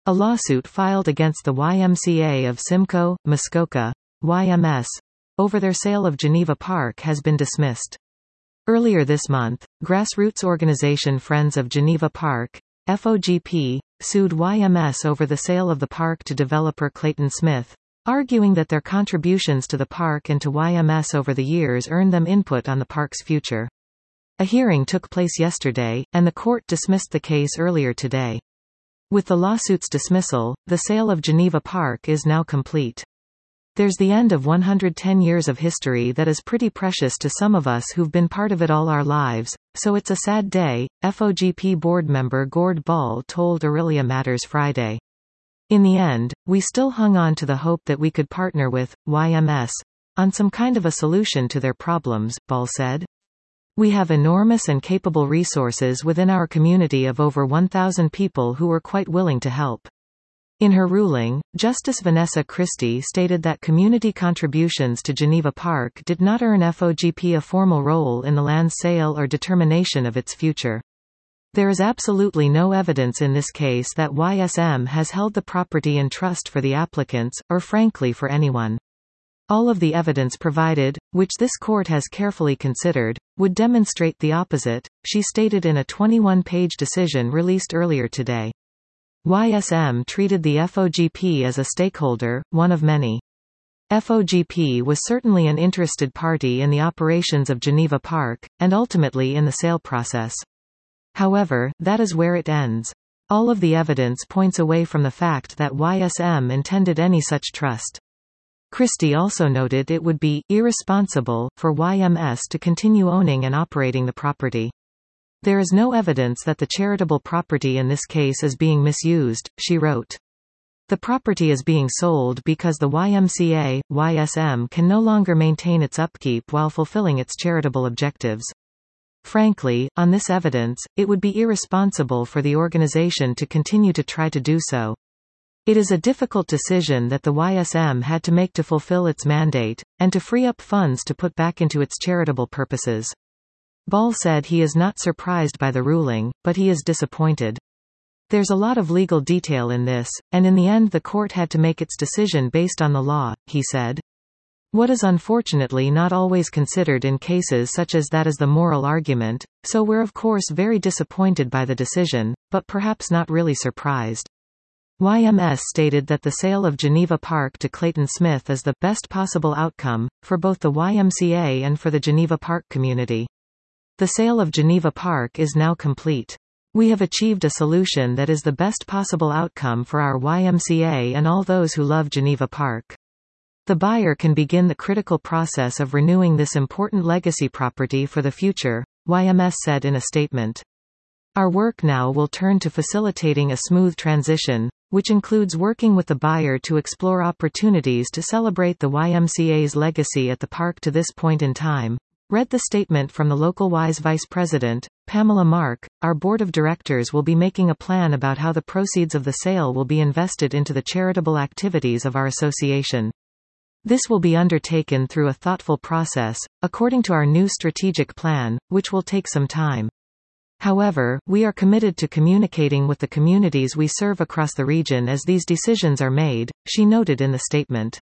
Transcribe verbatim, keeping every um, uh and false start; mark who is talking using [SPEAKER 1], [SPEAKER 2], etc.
[SPEAKER 1] A lawsuit filed against the Y M C A of Simcoe, Muskoka, Y M S, over their sale of Geneva Park has been dismissed. Earlier this month, grassroots organization Friends of Geneva Park, F O G P, sued Y M S over the sale of the park to developer Clayton Smith, arguing that their contributions to the park and to Y M S over the years earned them input on the park's future. A hearing took place yesterday, and the court dismissed the case earlier today. With the lawsuit's dismissal, the sale of Geneva Park is now complete. There's the end of one hundred ten years of history that is pretty precious to some of us who've been part of it all our lives, so it's a sad day, F O G P board member Gord Ball told Aurelia Matters Friday. In the end, we still hung on to the hope that we could partner with Y M S on some kind of a solution to their problems, Ball said. We have enormous and capable resources within our community of over one thousand people who were quite willing to help. In her ruling, Justice Vanessa Christie stated that community contributions to Geneva Park did not earn F O G P a formal role in the land sale or determination of its future. There is absolutely no evidence in this case that Y S M has held the property in trust for the applicants, or frankly for anyone. All of the evidence provided, which this court has carefully considered, would demonstrate the opposite, she stated in a twenty-one page decision released earlier today. Y S M treated the F O G P as a stakeholder, one of many. F O G P was certainly an interested party in the operations of Geneva Park, and ultimately in the sale process. However, that is where it ends. All of the evidence points away from the fact that Y S M intended any such trust. Christie also noted it would be irresponsible for Y M S to continue owning and operating the property. There is no evidence that the charitable property in this case is being misused, she wrote. The property is being sold because the Y M C A, Y S M can no longer maintain its upkeep while fulfilling its charitable objectives. Frankly, on this evidence, it would be irresponsible for the organization to continue to try to do so. It is a difficult decision that the Y S M had to make to fulfill its mandate, and to free up funds to put back into its charitable purposes. Ball said he is not surprised by the ruling, but he is disappointed. There's a lot of legal detail in this, and in the end the court had to make its decision based on the law, he said. What is unfortunately not always considered in cases such as that is the moral argument, so we're of course very disappointed by the decision, but perhaps not really surprised. Y M S stated that the sale of Geneva Park to Clayton Smith is the best possible outcome, for both the Y M C A and for the Geneva Park community. The sale of Geneva Park is now complete. We have achieved a solution that is the best possible outcome for our Y M C A and all those who love Geneva Park. The buyer can begin the critical process of renewing this important legacy property for the future, Y M S said in a statement. Our work now will turn to facilitating a smooth transition, which includes working with the buyer to explore opportunities to celebrate the Y M C A's legacy at the park to this point in time, read the statement from the local Y's Vice President, Pamela Mark. Our board of directors will be making a plan about how the proceeds of the sale will be invested into the charitable activities of our association. This will be undertaken through a thoughtful process, according to our new strategic plan, which will take some time. However, we are committed to communicating with the communities we serve across the region as these decisions are made, she noted in the statement.